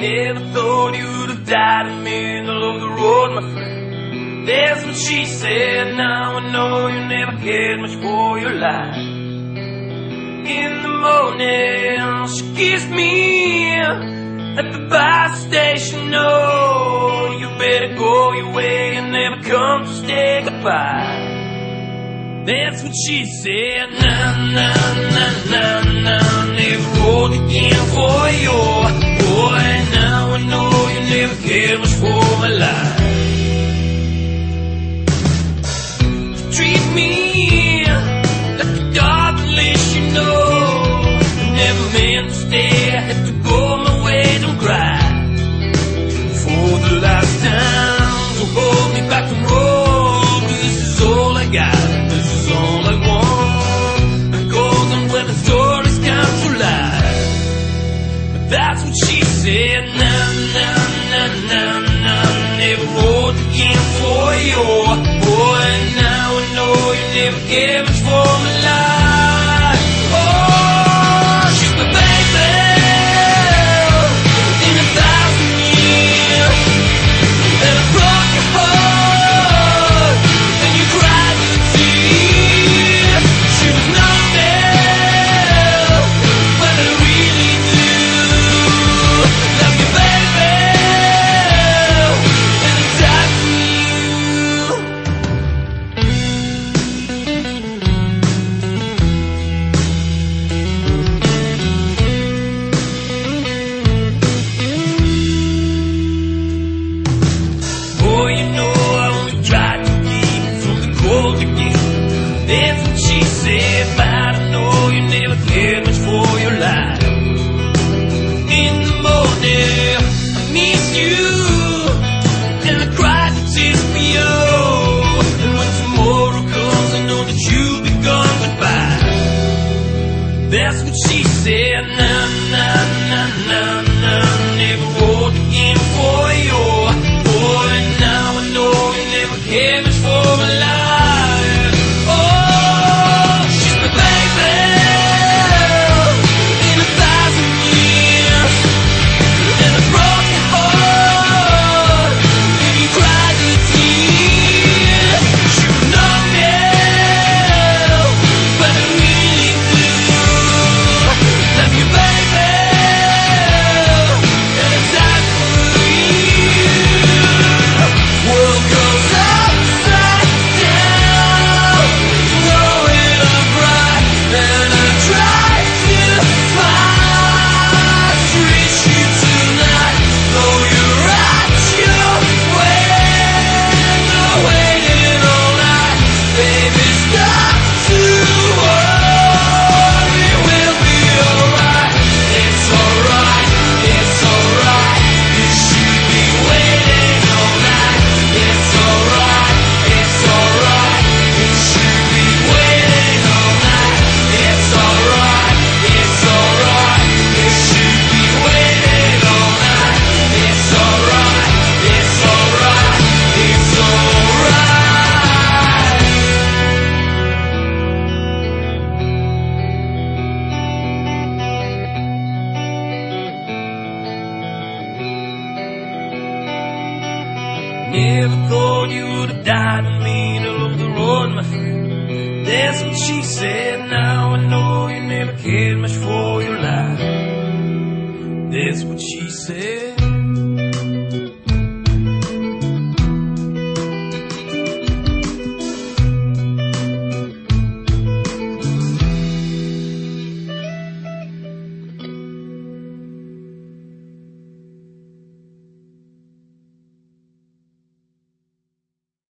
Never thought you would have died in the middle of the road, my friend. That's what she said. Now I know you never cared much for your life. In the morning, she kissed me at the bus station. No, you better go your way and never come to say goodbye. That's what she said. Nah, nah, nah, nah, nah. Never rolled again for your boy. Now I know you never cared much for my life. You treat me like a dog unless you know. I never meant to stay. I had to go my way. Don't cry. For the last time, don't hold me back from road. This is all I got. This is all I want. And golden when the stories come to life. But that's what she said. Nah, nah, nah, nah, nah. Never rode again for your boy. Now I know you never gave much for my life. Oh, she's my baby in 1,000 years. And I broke your heart and you cried the tears. She was nothing, but I really do love you, baby, and I die for you. Boy, you know I only tried to keep from the cold again. That's what she said, but I know you never cared much for your life. In the morning, I miss you, and I cry to tears for you. And when tomorrow comes, I know that you'll be gone goodbye. That's what she said. Nah, nah, nah, nah, nah. Never rode again for your boy. Now I know you never cared much for my life. Oh, she's my baby in 1,000 years. And I broke your heart and you cried the tears. She was nothing, but I really do love you, baby, and I die for you. World goes upside down, throwing up right, and I try to find to reach you tonight. Though you're at your window waiting all night, baby, stop to worry, we'll be alright. It's alright, it's alright. You should be waiting all night. It's alright, it's alright. You should be waiting all night. It's alright, it's alright. You should be waiting all night. It's alright, it's alright. It's alright. Never thought you would have died in the middle of the road, my friend. That's what she said. Now I know you never cared much for your life. That's what she said.